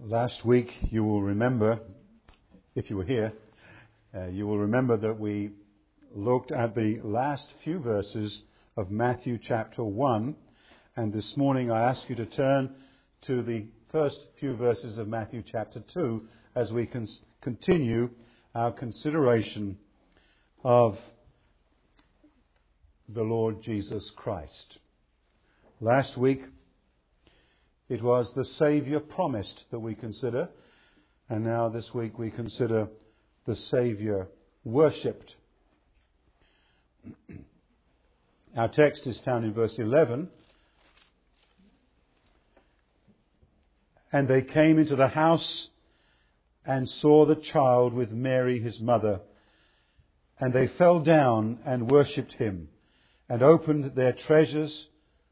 Last week, you will remember, if you were here, you will remember that we looked at the last few verses of Matthew chapter 1, and this morning I ask you to turn to the first few verses of Matthew chapter 2 as we continue our consideration of the Lord Jesus Christ. Last week, it was the Saviour promised that we consider, and now this week we consider the Saviour worshipped. Our text is found in verse 11. And they came into the house and saw the child with Mary his mother, and they fell down and worshipped him, and opening their treasures,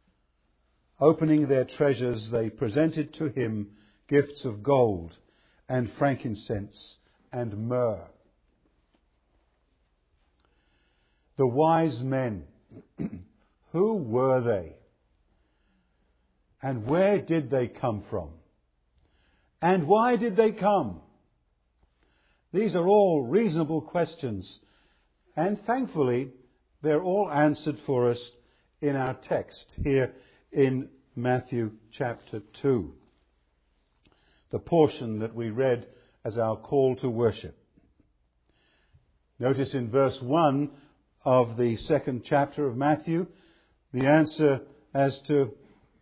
they presented to him gifts of gold and frankincense and myrrh. The wise men, who were they? And where did they come from? And why did they come? These are all reasonable questions, and thankfully they're all answered for us in our text here in Matthew chapter 2, the portion that we read as our call to worship. Notice in verse 1 of the second chapter of Matthew, the answer as to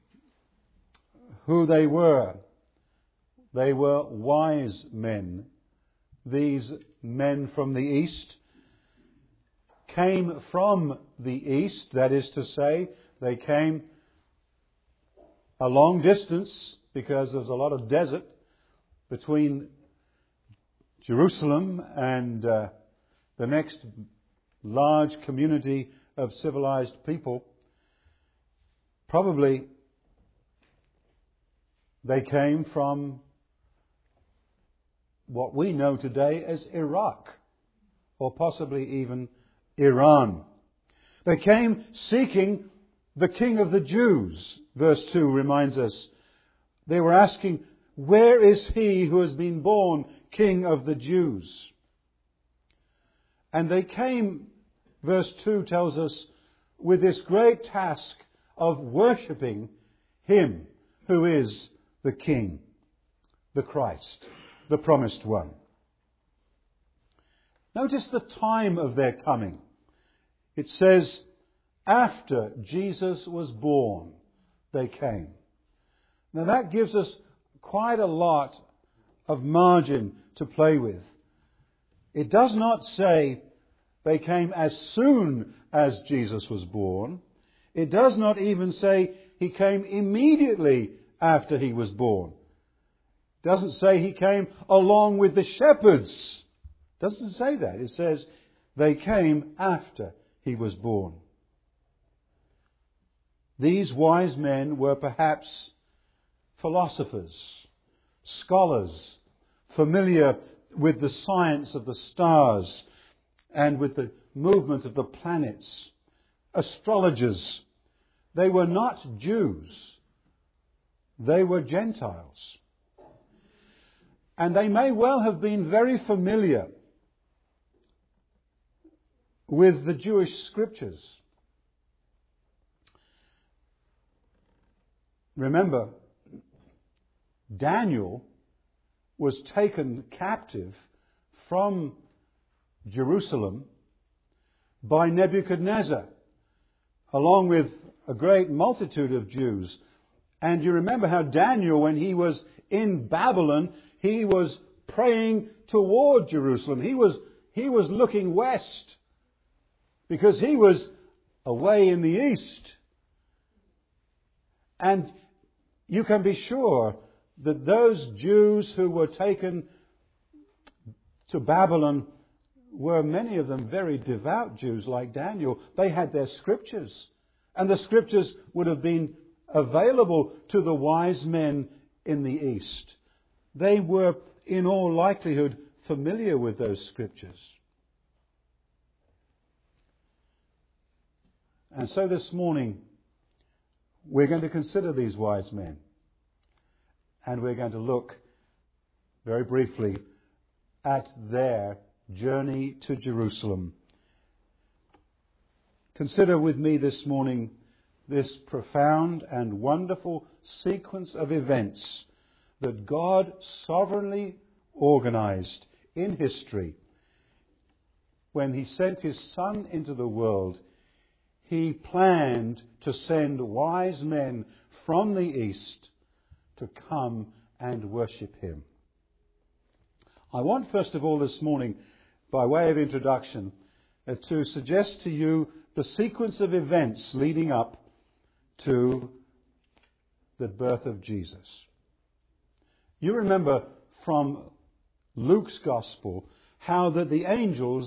who they were. They were wise men. These men from the east came from the east, that is to say, they came a long distance because there's a lot of desert between Jerusalem and the next large community of civilized people. Probably they came from what we know today as Iraq, or possibly even Iran. They came seeking the King of the Jews. Verse 2 reminds us. They were asking, where is he who has been born King of the Jews? And they came, verse 2 tells us, with this great task of worshipping him who is the King, the Christ, the promised one. Notice the time of their coming. It says, after Jesus was born, they came. Now that gives us quite a lot of margin to play with. It does not say they came as soon as Jesus was born. It does not even say he came immediately after he was born. It doesn't say he came along with the shepherds. It doesn't say that. It says they came after he was born. These wise men were perhaps philosophers, scholars, familiar with the science of the stars and with the movement of the planets, astrologers. They were not Jews. They were Gentiles. And they may well have been very familiar with the Jewish scriptures. Remember, Daniel was taken captive from Jerusalem by Nebuchadnezzar, along with a great multitude of Jews. And you remember how Daniel, when he was in Babylon, he was praying toward Jerusalem. He was looking west because he was away in the east. And you can be sure that those Jews who were taken to Babylon were, many of them, very devout Jews like Daniel. They had their scriptures. And the scriptures would have been available to the wise men in the east. They were, in all likelihood, familiar with those scriptures. And so this morning, we're going to consider these wise men. And we're going to look very briefly at their journey to Jerusalem. Consider with me this morning this profound and wonderful sequence of events that God sovereignly organized in history. When He sent His Son into the world, He planned to send wise men from the east to come and worship Him. I want, first of all, this morning, by way of introduction, to suggest to you the sequence of events leading up to the birth of Jesus. You remember from Luke's Gospel how that the angel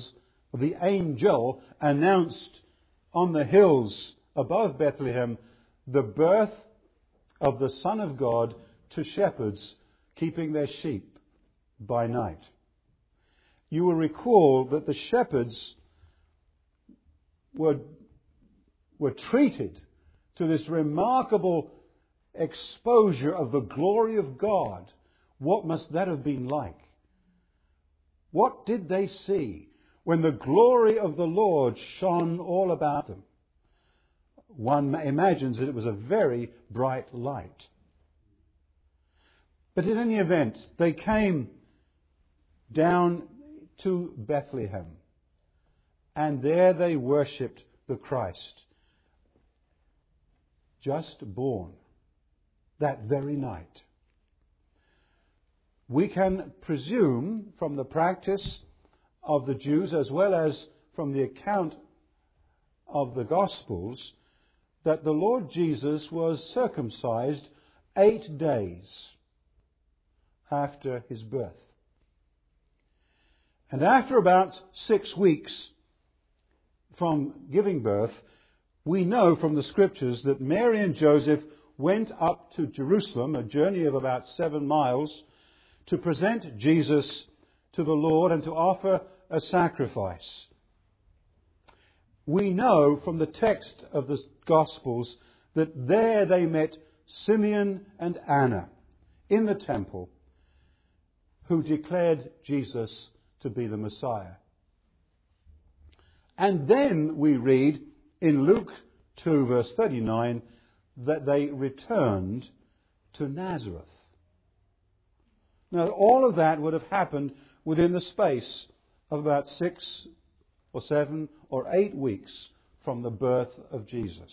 announced on the hills above Bethlehem the birth of the Son of God to shepherds keeping their sheep by night. You will recall that the shepherds were treated to this remarkable exposure of the glory of God. What must that have been like? What did they see when the glory of the Lord shone all about them? One imagines that it was a very bright light. But in any event, they came down to Bethlehem, and there they worshipped the Christ, just born that very night. We can presume from the practice of the Jews, as well as from the account of the Gospels, that the Lord Jesus was circumcised 8 days after His birth. And after about 6 weeks from giving birth, we know from the Scriptures that Mary and Joseph went up to Jerusalem, a journey of about 7 miles, to present Jesus to the Lord and to offer a sacrifice. We know from the text of the Gospels that there they met Simeon and Anna in the temple, who declared Jesus to be the Messiah. And then we read in Luke 2 verse 39 that they returned to Nazareth. Now all of that would have happened within the space of about 6 or 7 or 8 weeks from the birth of Jesus.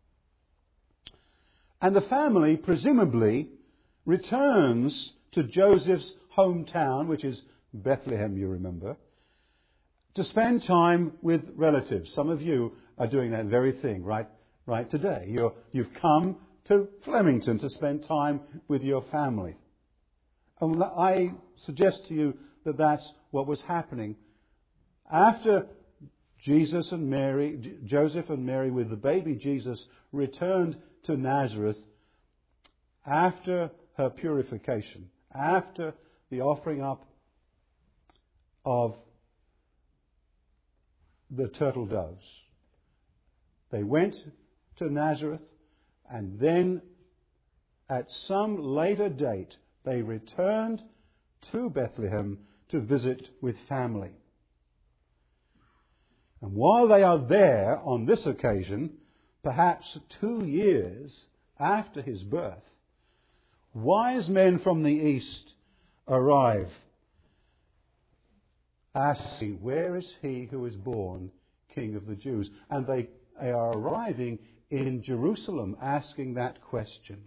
And the family presumably returns to Joseph's hometown, which is Bethlehem, you remember, to spend time with relatives. Some of you are doing that very thing right today. You've come to Flemington to spend time with your family. And I suggest to you that that's what was happening. After Joseph and Mary with the baby Jesus returned to Nazareth, after her purification, after the offering up of the turtle doves, they went to Nazareth, and then at some later date they returned to Bethlehem to visit with family. And while they are there on this occasion, perhaps 2 years after His birth, wise men from the east arrive, asking, "Where is He who is born King of the Jews?" And they are arriving in Jerusalem asking that question.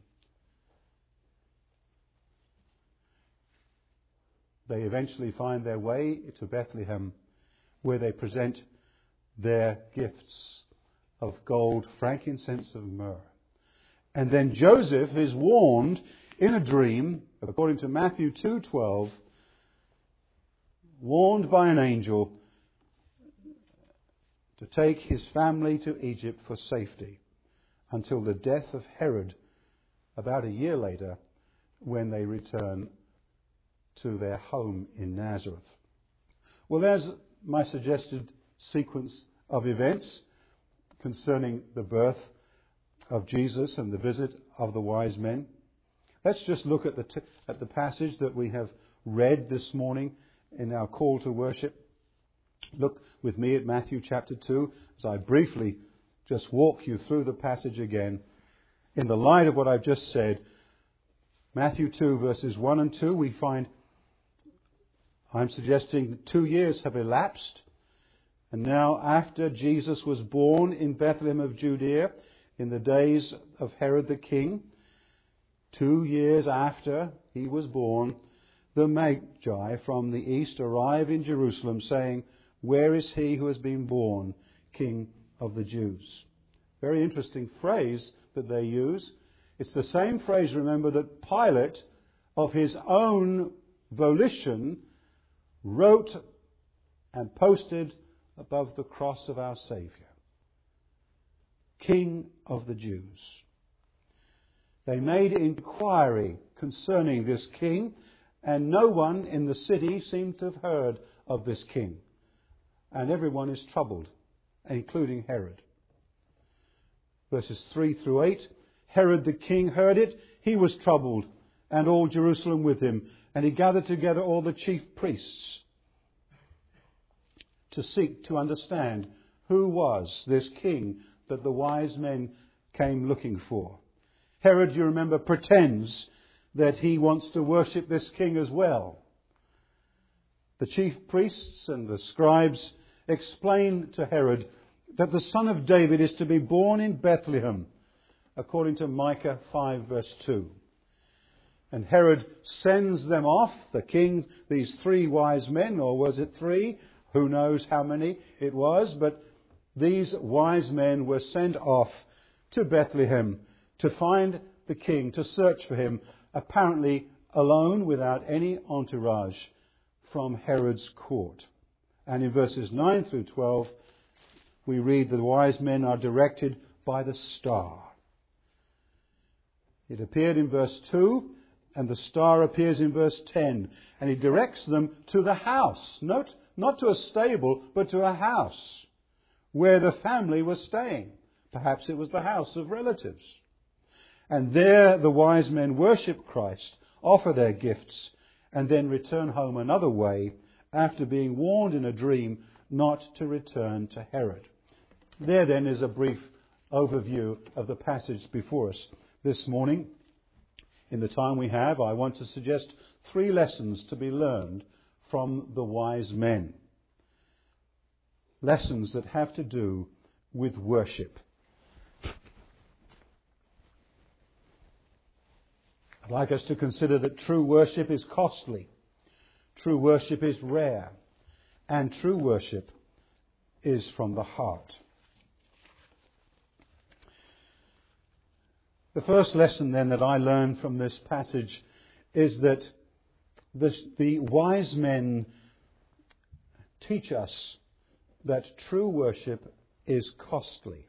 They eventually find their way to Bethlehem, where they present their gifts of gold, frankincense, and myrrh. And then Joseph is warned in a dream, according to Matthew 2:12, warned by an angel to take his family to Egypt for safety until the death of Herod, about a year later, when they return to their home in Nazareth. Well, there's my suggested sequence of events concerning the birth of Jesus and the visit of the wise men. Let's just look at the passage that we have read this morning in our call to worship. Look with me at Matthew chapter 2 as I briefly just walk you through the passage again. In the light of what I've just said, Matthew 2 verses 1 and 2, we find, I'm suggesting 2 years have elapsed. And now after Jesus was born in Bethlehem of Judea in the days of Herod the king, 2 years after he was born, the Magi from the east arrive in Jerusalem saying, "Where is he who has been born, King of the Jews?" Very interesting phrase that they use. It's the same phrase, remember, that Pilate, of his own volition, wrote and posted above the cross of our Saviour. King of the Jews. They made inquiry concerning this king, and no one in the city seemed to have heard of this king. And everyone is troubled, including Herod. Verses 3 through 8, Herod the king heard it, he was troubled, and all Jerusalem with him, and he gathered together all the chief priests to seek to understand who was this king that the wise men came looking for. Herod, you remember, pretends that he wants to worship this king as well. The chief priests and the scribes explain to Herod that the son of David is to be born in Bethlehem, according to Micah 5 verse 2. And Herod sends them off, the king, these 3 wise men, or was it 3? Who knows how many it was, but these wise men were sent off to Bethlehem to find the king, to search for him, apparently alone, without any entourage from Herod's court. And in verses 9 through 12, we read that the wise men are directed by the star. It appeared in verse 2, and the star appears in verse 10, and he directs them to the house. Note, not to a stable, but to a house where the family was staying. Perhaps it was the house of relatives. And there the wise men worship Christ, offer their gifts, and then return home another way after being warned in a dream not to return to Herod. There then is a brief overview of the passage before us this morning. In the time we have, I want to suggest 3 lessons to be learned from the wise men. Lessons that have to do with worship. I'd like us to consider that true worship is costly, true worship is rare, and true worship is from the heart. The first lesson then that I learned from this passage is that the wise men teach us that true worship is costly.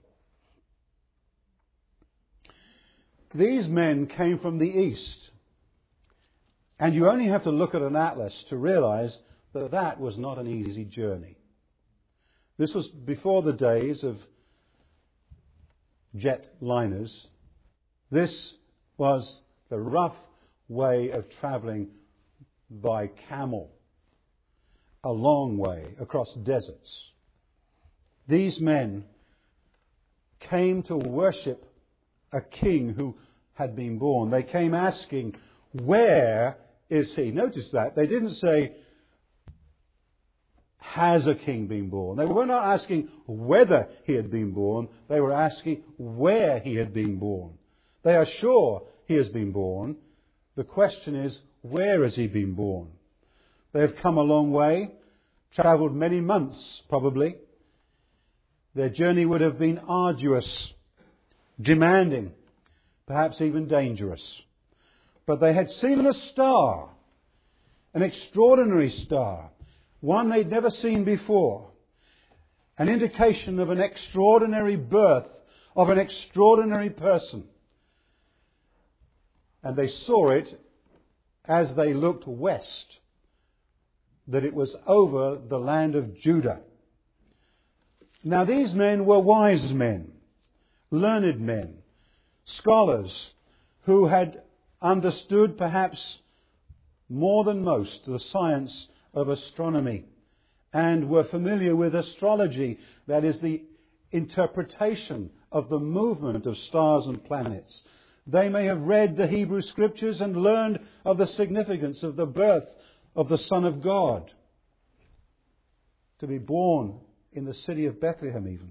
These men came from the east, and you only have to look at an atlas to realize that that was not an easy journey. This was before the days of jet liners. This was the rough way of travelling by camel, a long way across deserts. These men came to worship a king who had been born. They came asking, "Where is he?" Notice that. They didn't say, "Has a king been born?" They were not asking whether he had been born. They were asking where he had been born. They are sure he has been born. The question is, where has he been born? They have come a long way, travelled many months probably. Their journey would have been arduous, demanding, perhaps even dangerous. But they had seen a star, an extraordinary star, one they'd never seen before, an indication of an extraordinary birth of an extraordinary person. And they saw it as they looked west, that it was over the land of Judah. Now these men were wise men, learned men, scholars who had understood perhaps more than most the science of astronomy and were familiar with astrology, that is the interpretation of the movement of stars and planets. They may have read the Hebrew Scriptures and learned of the significance of the birth of the Son of God, to be born in the city of Bethlehem even.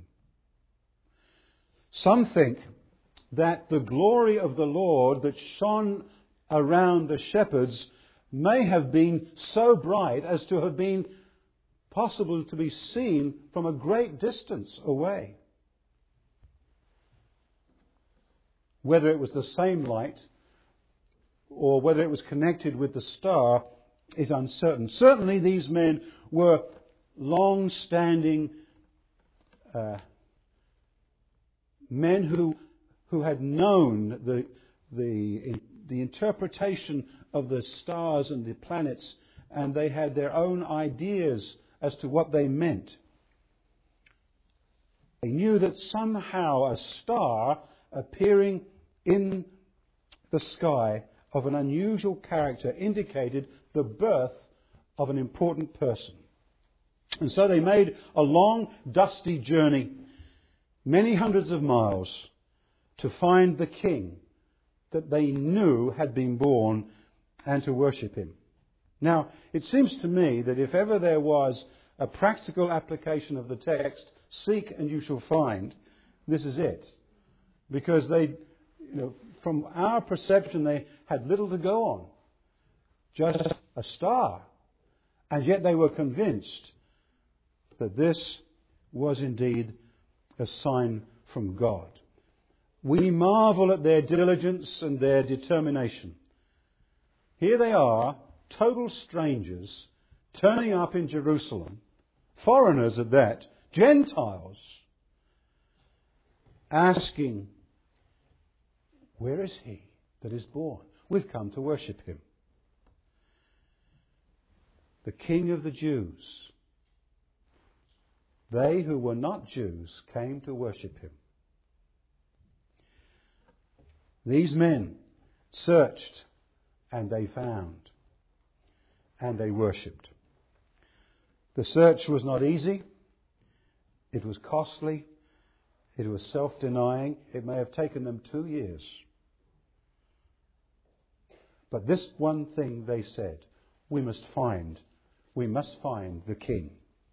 Some think that the glory of the Lord that shone around the shepherds may have been so bright as to have been possible to be seen from a great distance away. Whether it was the same light or whether it was connected with the star is uncertain. Certainly these men were long-standing men who had known the interpretation of the stars and the planets, and they had their own ideas as to what they meant. They knew that somehow a star appearing in the sky of an unusual character indicated the birth of an important person. And so they made a long, dusty journey, many hundreds of miles, to find the king that they knew had been born and to worship him. Now, it seems to me that if ever there was a practical application of the text, seek and you shall find, this is it. Because they, from our perception, they had little to go on. Just a star. And yet they were convinced that this was indeed a sign from God. We marvel at their diligence and their determination. Here they are, total strangers, turning up in Jerusalem, foreigners at that, Gentiles, asking, where is he that is born? We've come to worship him. The King of the Jews. They who were not Jews came to worship him. These men searched and they found and they worshipped. The search was not easy. It was costly. It was self-denying. It may have taken them 2 years. But this one thing they said, we must find the King.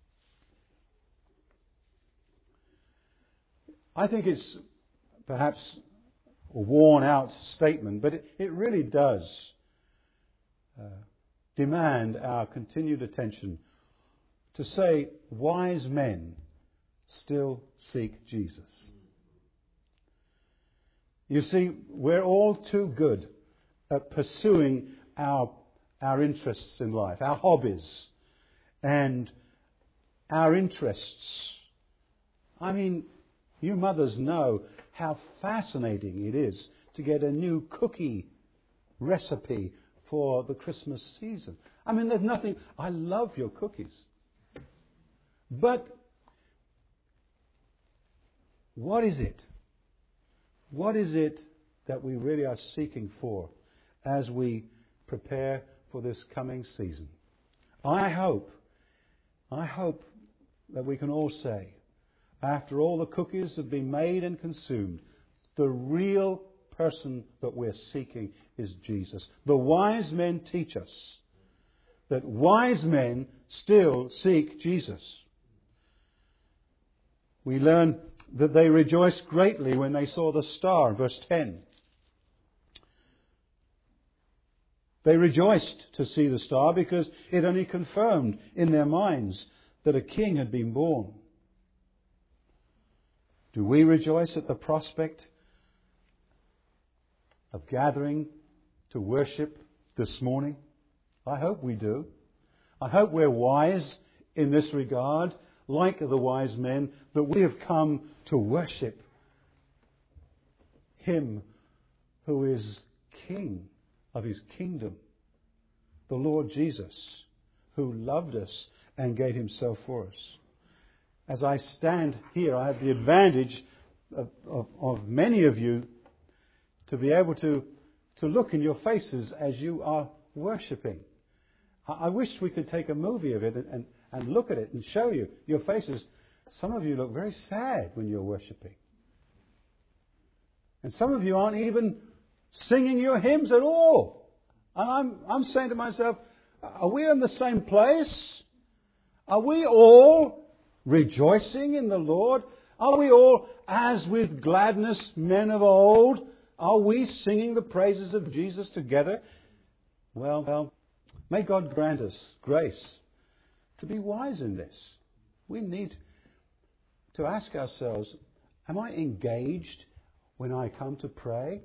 I think it's perhaps a worn-out statement, but it really does demand our continued attention to say, wise men still seek Jesus. You see, we're all too good at pursuing our interests in life, our hobbies and our interests. I mean, you mothers know how fascinating it is to get a new cookie recipe for the Christmas season. I mean, there's nothing... I love your cookies. But what is it? What is it that we really are seeking for as we prepare for this coming season? I hope that we can all say, after all the cookies have been made and consumed, the real person that we're seeking is Jesus. The wise men teach us that wise men still seek Jesus. We learn that they rejoiced greatly when they saw the star, verse 10. They rejoiced to see the star because it only confirmed in their minds that a king had been born. Do we rejoice at the prospect of gathering to worship this morning? I hope we do. I hope we're wise in this regard, like the wise men, that we have come to worship Him who is King of His kingdom, the Lord Jesus, who loved us and gave Himself for us. As I stand here, I have the advantage of many of you to be able to look in your faces as you are worshipping. I wish we could take a movie of it and look at it and show you your faces. Some of you look very sad when you're worshipping. And some of you aren't even singing your hymns at all. And I'm saying to myself, are we in the same place? Are we all rejoicing in the Lord? Are we all, as with gladness men of old, are we singing the praises of Jesus together? Well, may God grant us grace to be wise in this. We need to ask ourselves, am I engaged when I come to pray?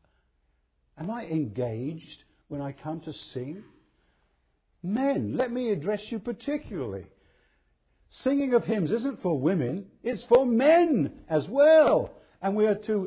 Am I engaged when I come to sing? Men, let me address you particularly. Singing of hymns isn't for women, it's for men as well. And we are to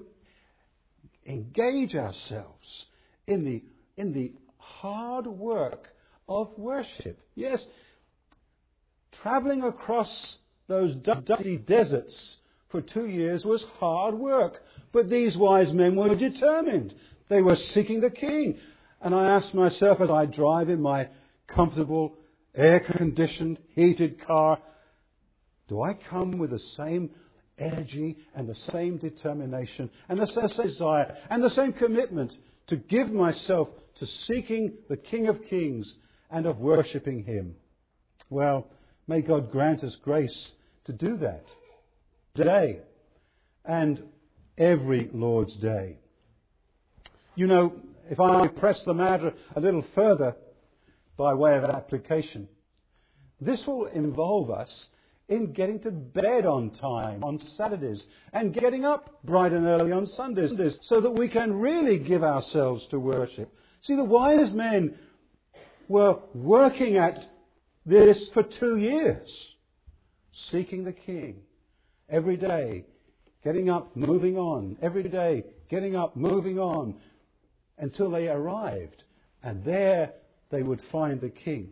engage ourselves in the hard work of worship. Yes, travelling across those dusty deserts for 2 years was hard work. But these wise men were determined. They were seeking the King. And I ask myself as I drive in my comfortable, air-conditioned, heated car, do I come with the same energy and the same determination and the same desire and the same commitment to give myself to seeking the King of Kings and of worshipping Him? Well, may God grant us grace to do that today and every Lord's Day. You know, if I press the matter a little further by way of application, this will involve us in getting to bed on time on Saturdays and getting up bright and early on Sundays so that we can really give ourselves to worship. See, the wise men were working at this for 2 years, seeking the King every day, getting up, moving on, every day, getting up, moving on, until they arrived. And there they would find the King.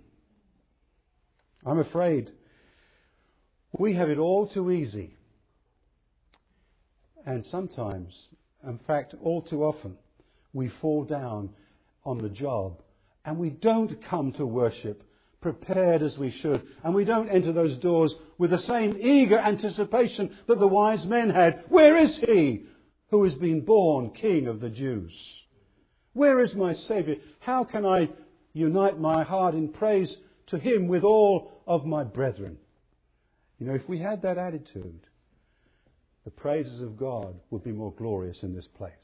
I'm afraid we have it all too easy. And sometimes, in fact, all too often, we fall down on the job and we don't come to worship prepared as we should. And we don't enter those doors with the same eager anticipation that the wise men had. Where is He who has been born King of the Jews? Where is my Saviour? How can I unite my heart in praise to Him with all of my brethren? You know, if we had that attitude, the praises of God would be more glorious in this place.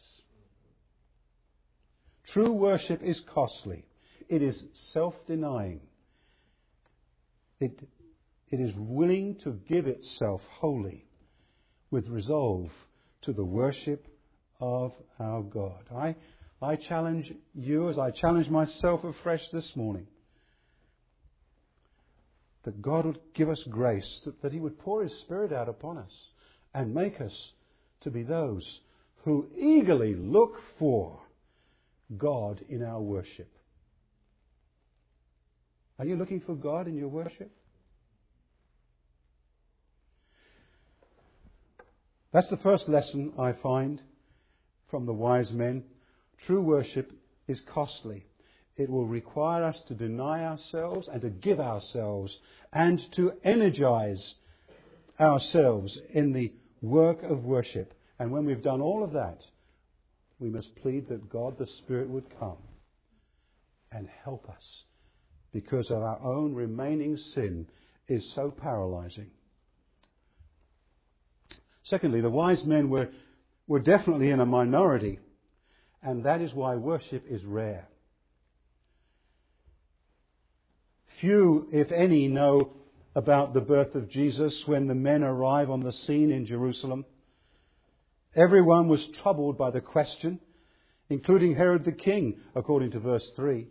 True worship is costly. It is self-denying. It is willing to give itself wholly with resolve to the worship of our God. I challenge you as I challenge myself afresh this morning, that God would give us grace, that He would pour His Spirit out upon us and make us to be those who eagerly look for God in our worship. Are you looking for God in your worship? That's the first lesson I find from the wise men. True worship is costly. It will require us to deny ourselves and to give ourselves and to energize ourselves in the work of worship. And when we've done all of that, we must plead that God the Spirit would come and help us, because of our own remaining sin is so paralyzing. Secondly, the wise men were definitely in a minority, and that is why worship is rare. Few, if any, know about the birth of Jesus when the men arrive on the scene in Jerusalem. Everyone was troubled by the question, including Herod the king, according to verse 3.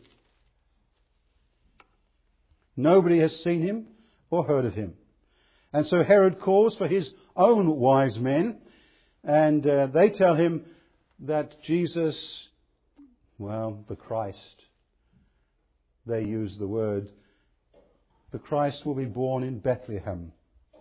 Nobody has seen him or heard of him. And so Herod calls for his own wise men, and they tell him that Jesus, the Christ, they use the word, the Christ will be born in Bethlehem.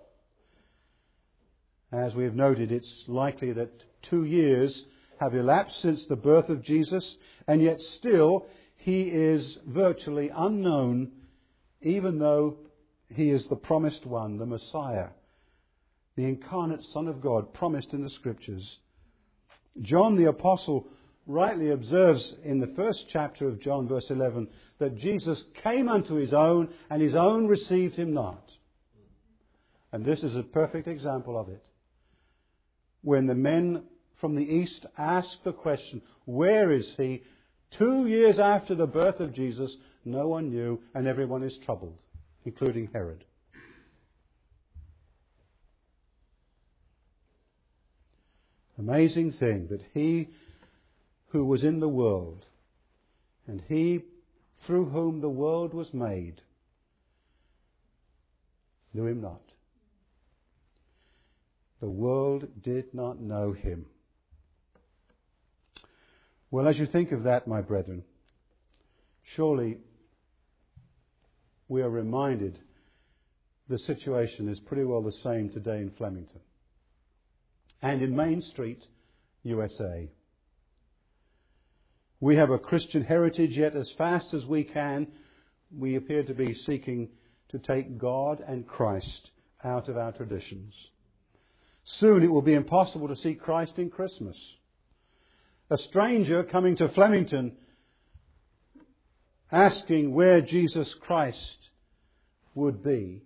As we have noted, it's likely that 2 years have elapsed since the birth of Jesus, and yet still He is virtually unknown even though he is the promised one, the Messiah, the incarnate Son of God, promised in the Scriptures. John the Apostle rightly observes in the first chapter of John, verse 11, that Jesus came unto his own, and his own received him not. And this is a perfect example of it. When the men from the east asked the question, where is he? 2 years after the birth of Jesus, no one knew, and everyone is troubled, including Herod. Amazing thing that he who was in the world, and he through whom the world was made, knew him not. The world did not know him. Well, as you think of that, my brethren, surely we are reminded the situation is pretty well the same today in Flemington and in Main Street, USA. We have a Christian heritage, yet as fast as we can, we appear to be seeking to take God and Christ out of our traditions. Soon it will be impossible to see Christ in Christmas. A stranger coming to Flemington asking where Jesus Christ would be,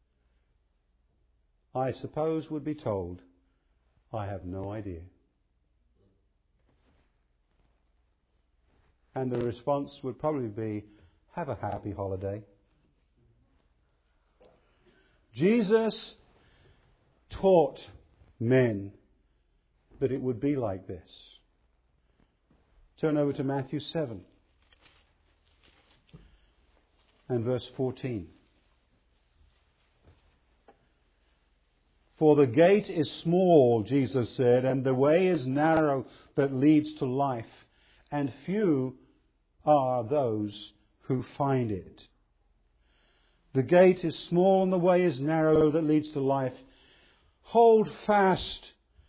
I suppose would be told, I have no idea. And the response would probably be, have a happy holiday. Jesus taught men that it would be like this. Turn over to Matthew 7 and verse 14. For the gate is small, Jesus said, and the way is narrow that leads to life, and few are those who find it. The gate is small and the way is narrow that leads to life. Hold fast.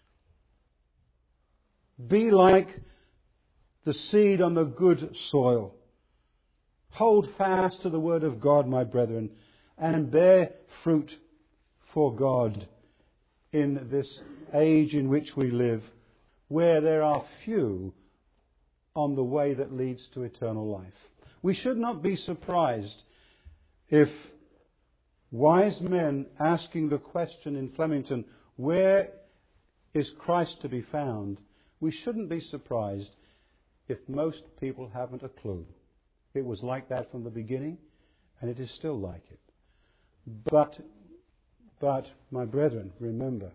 Be like the seed on the good soil. Hold fast to the word of God, my brethren, and bear fruit for God in this age in which we live, where there are few on the way that leads to eternal life. We should not be surprised if wise men asking the question in Flemington, where is Christ to be found? We shouldn't be surprised if most people haven't a clue. It was like that from the beginning, and it is still like it. But, my brethren, remember,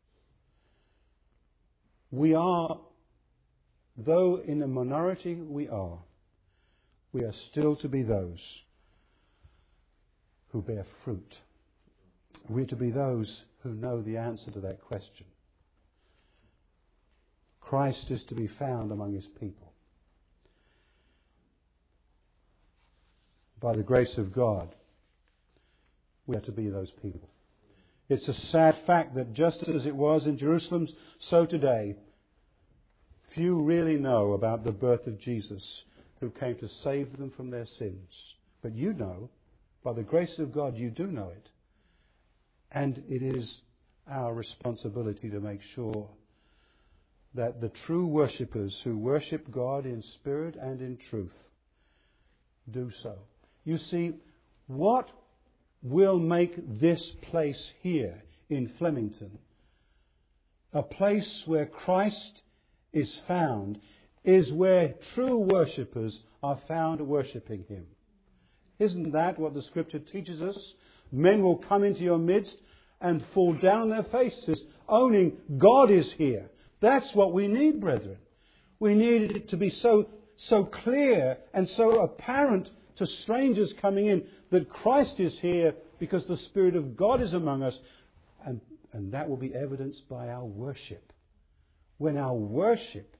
we are, though in a minority we are still to be those who bear fruit. We're to be those who know the answer to that question. Christ is to be found among his people. By the grace of God, we are to be those people. It's a sad fact that just as it was in Jerusalem, so today, few really know about the birth of Jesus, who came to save them from their sins. But you know, by the grace of God, you do know it. And it is our responsibility to make sure that the true worshippers who worship God in spirit and in truth do so. You see, what will make this place here in Flemington a place where Christ is found is where true worshippers are found worshipping him. Isn't that what the Scripture teaches us? Men will come into your midst and fall down on their faces, owning God is here. That's what we need, brethren. We need it to be so clear and so apparent to strangers coming in that Christ is here because the Spirit of God is among us. And that will be evidenced by our worship. When our worship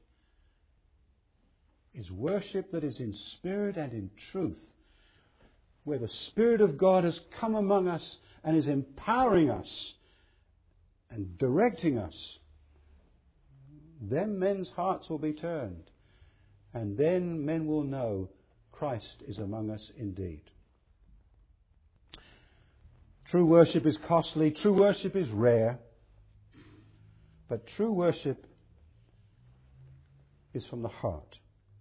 is worship that is in spirit and in truth, where the Spirit of God has come among us and is empowering us and directing us, then men's hearts will be turned. And then men will know Christ is among us indeed. True worship is costly. True worship is rare. But true worship is from the heart.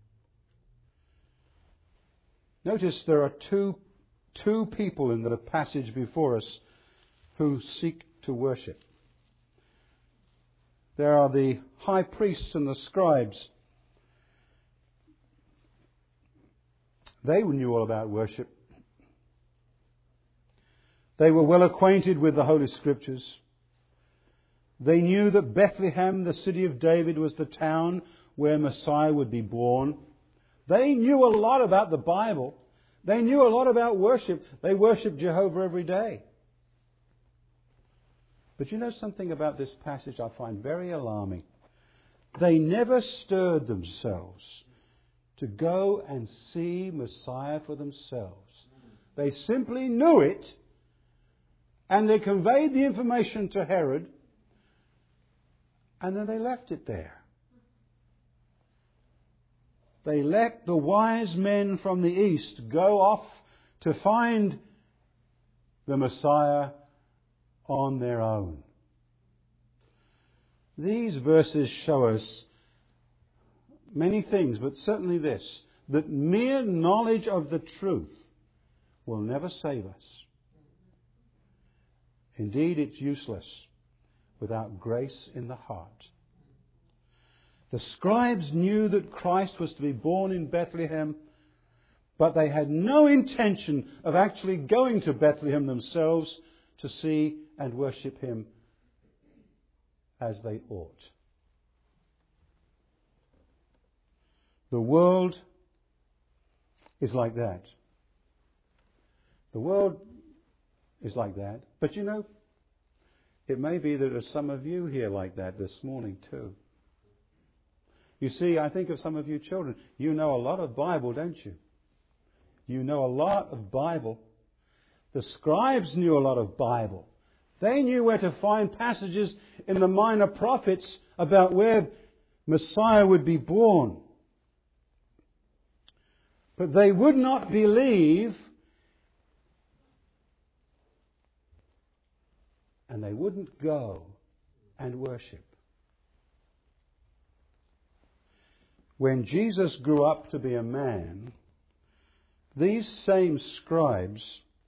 Notice there are two people in the passage before us who seek to worship. There are the high priests and the scribes. They knew all about worship. They were well acquainted with the Holy Scriptures. They knew that Bethlehem, the city of David, was the town where Messiah would be born. They knew a lot about the Bible. They knew a lot about worship. They worshipped Jehovah every day. But you know something about this passage I find very alarming. They never stirred themselves to go and see Messiah for themselves. They simply knew it, and they conveyed the information to Herod, and then they left it there. They let the wise men from the east go off to find the Messiah on their own. These verses show us many things, but certainly this, that mere knowledge of the truth will never save us. Indeed, it's useless without grace in the heart. The scribes knew that Christ was to be born in Bethlehem, but they had no intention of actually going to Bethlehem themselves to see and worship Him as they ought. The world is like that. The world is like that. But you know, it may be that there are some of you here like that this morning too. You see, I think of some of you children. You know a lot of Bible, don't you? You know a lot of Bible. The scribes knew a lot of Bible. They knew where to find passages in the minor prophets about where Messiah would be born. But they would not believe, and they wouldn't go and worship. When Jesus grew up to be a man, these same scribes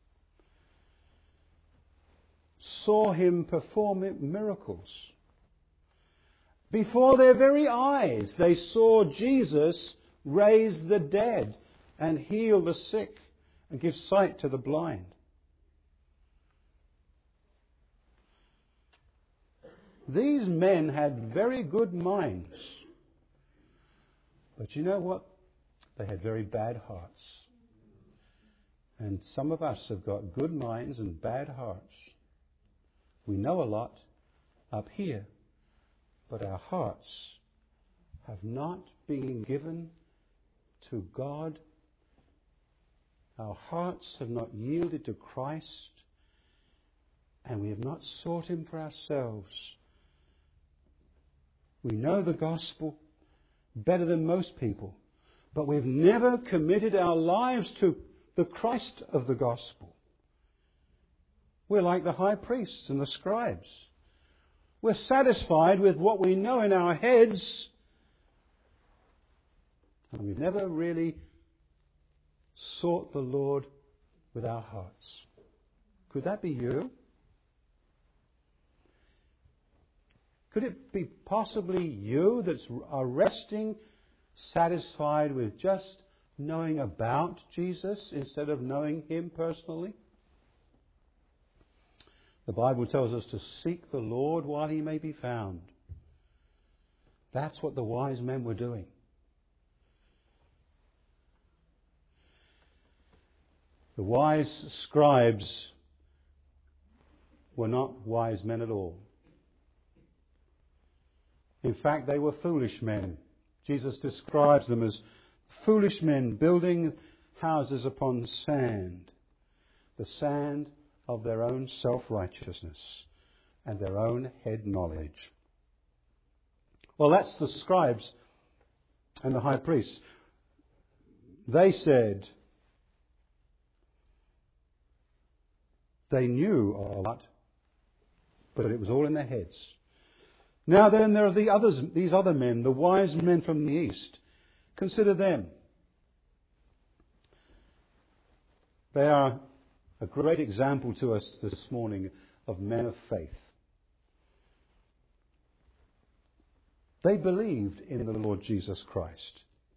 saw Him perform miracles. Before their very eyes, they saw Jesus raise the dead and heal the sick and give sight to the blind. These men had very good minds. But you know what? They had very bad hearts. And some of us have got good minds and bad hearts. We know a lot up here, but our hearts have not been given to God. Our hearts have not yielded to Christ, and we have not sought Him for ourselves. We know the gospel better than most people, but we've never committed our lives to the Christ of the gospel. We're like the high priests and the scribes. We're satisfied with what we know in our heads, and we've never really sought the Lord with our hearts. Could that be you? Could it be possibly you that are resting, satisfied with just knowing about Jesus instead of knowing Him personally? The Bible tells us to seek the Lord while He may be found. That's what the wise men were doing. The wise scribes were not wise men at all. In fact, they were foolish men. Jesus describes them as foolish men building houses upon sand, the sand of their own self-righteousness and their own head knowledge. Well, that's the scribes and the high priests. They They knew a lot, but it was all in their heads. Now then, there are these other men, the wise men from the east. Consider them. They are a great example to us this morning of men of faith. They believed in the Lord Jesus Christ,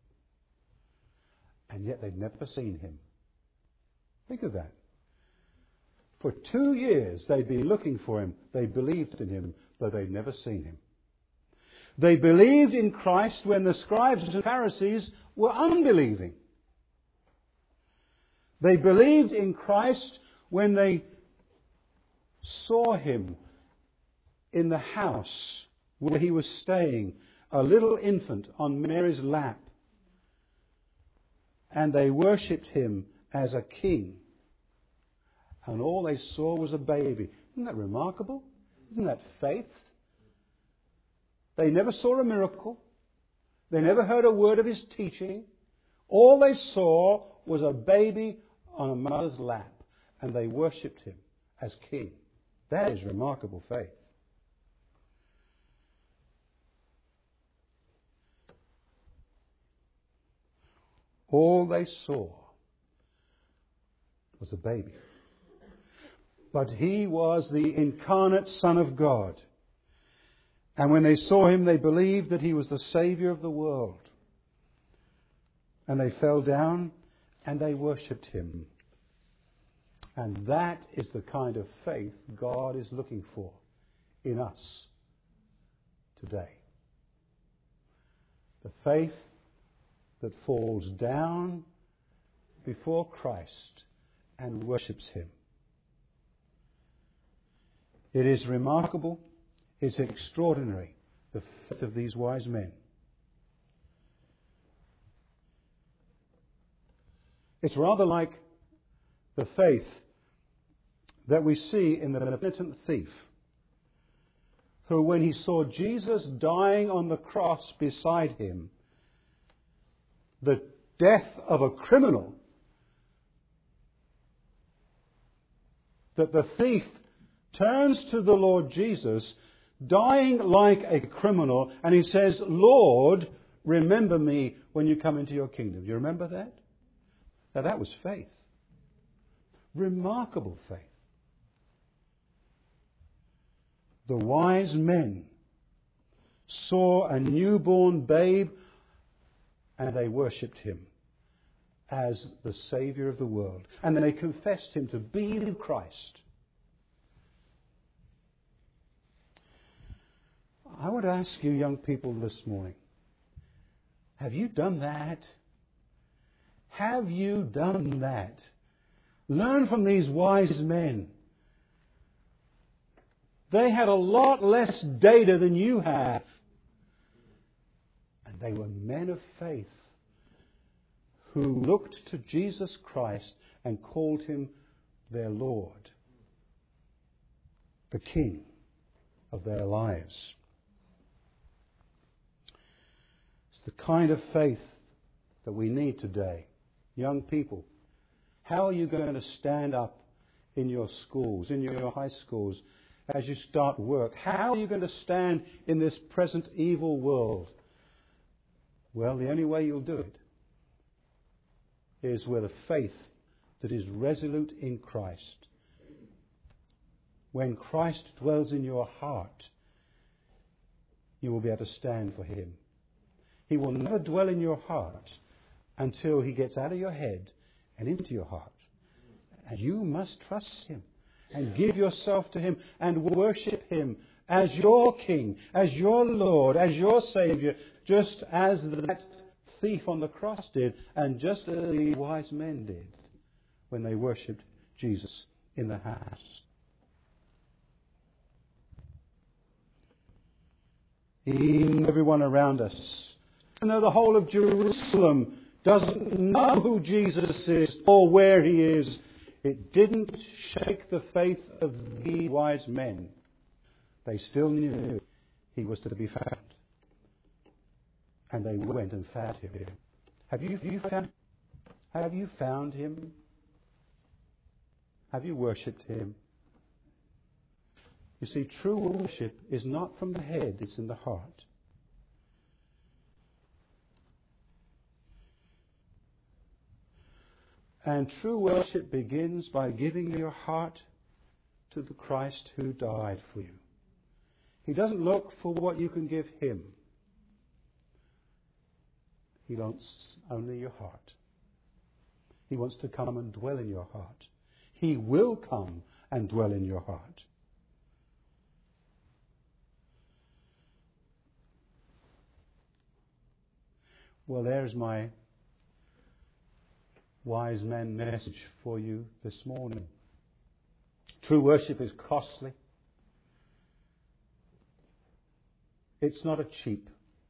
and yet they'd never seen him. Think of that. For 2 years they'd been looking for him. They believed in him, but they'd never seen him. They believed in Christ when the scribes and Pharisees were unbelieving. They believed in Christ when they saw him in the house where he was staying, a little infant on Mary's lap. And they worshipped him as a king. And all they saw was a baby. Isn't that remarkable? Isn't that faith? They never saw a miracle. They never heard a word of his teaching. All they saw was a baby on a mother's lap. And they worshipped him as king. That is remarkable faith. All they saw was a baby. But he was the incarnate Son of God. And when they saw him, they believed that he was the Saviour of the world. And they fell down and they worshipped him. And that is the kind of faith God is looking for in us today. The faith that falls down before Christ and worships him. It is remarkable, it's extraordinary, the faith of these wise men. It's rather like the faith that we see in the penitent thief, who, when he saw Jesus dying on the cross beside him, the death of a criminal, that the thief turns to the Lord Jesus, dying like a criminal, and he says, "Lord, remember me when you come into your kingdom." You remember that? Now that was faith. Remarkable faith. The wise men saw a newborn babe and they worshipped him as the Saviour of the world. And then they confessed him to be the Christ. I want to ask you young people this morning, have you done that? Have you done that? Learn from these wise men. They had a lot less data than you have. And they were men of faith who looked to Jesus Christ and called him their Lord, the King of their lives. It's the kind of faith that we need today. Young people, how are you going to stand up in your schools, in your high schools, as you start work? How are you going to stand in this present evil world? Well, the only way you'll do it is with a faith that is resolute in Christ. When Christ dwells in your heart, you will be able to stand for him. He will never dwell in your heart until he gets out of your head and into your heart. And you must trust him and give yourself to him and worship him as your King, as your Lord, as your Saviour, just as that thief on the cross did, and just as the wise men did when they worshipped Jesus in the house. Even everyone around us, and though the whole of Jerusalem doesn't know who Jesus is or where he is, it didn't shake the faith of the wise men. They still knew he was to be found. And they went and found him. Have you found him? Have you worshipped him? You see, true worship is not from the head, it's in the heart. And true worship begins by giving your heart to the Christ who died for you. He doesn't look for what you can give him. He wants only your heart. He wants to come and dwell in your heart. He will come and dwell in your heart. Well, there's my wise man message for you this morning. True worship is costly. It's not a cheap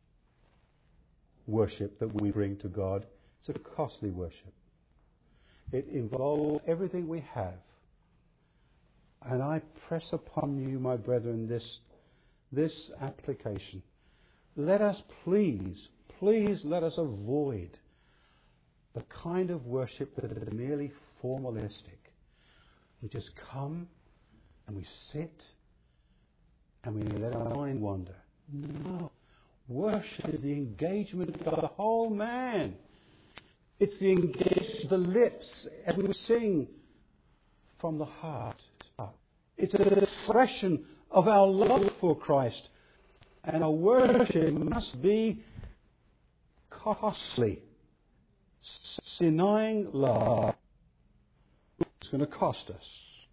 worship that we bring to God. It's a costly worship. It involves everything we have. And I press upon you, my brethren, this application. Let us please let us avoid the kind of worship that is merely formalistic. We just come and we sit and we let our mind wander. No. Worship is the engagement of the whole man. It's the engagement of the lips as we sing from the heart. It's an expression of our love for Christ. And our worship must be costly. Denying love, it's going to cost us.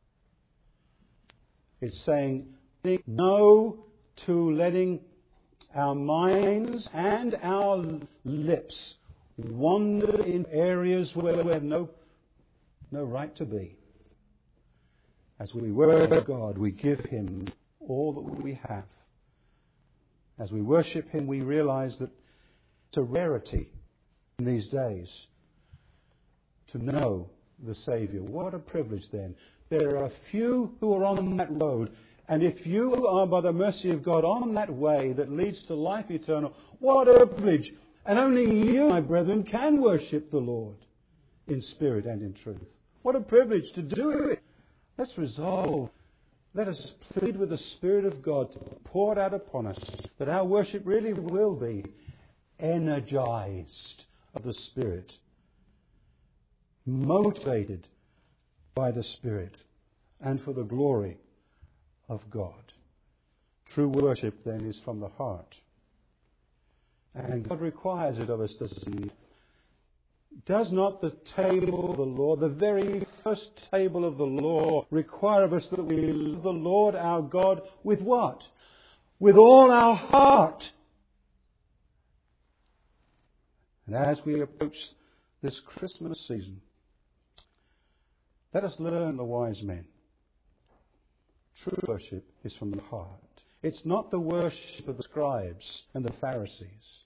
It's saying no to letting our minds and our lips wander in areas where we have no right to be. As we worship God, we give him all that we have. As we worship him, we realize that it's a rarity in these days to know the Saviour. What a privilege then. There are few who are on that road. And if you are, by the mercy of God, on that way that leads to life eternal, what a privilege. And only you, my brethren, can worship the Lord in spirit and in truth. What a privilege to do it. Let's resolve. Let us plead with the Spirit of God to pour it out upon us, that our worship really will be energized of the Spirit, motivated by the Spirit, and for the glory of God. True worship, then, is from the heart. And God requires it of us, doesn't he? Does not the table of the law, the very first table of the law, require of us that we love the Lord our God with what? With all our heart. And as we approach this Christmas season, let us learn the wise men. True worship is from the heart. It's not the worship of the scribes and the Pharisees.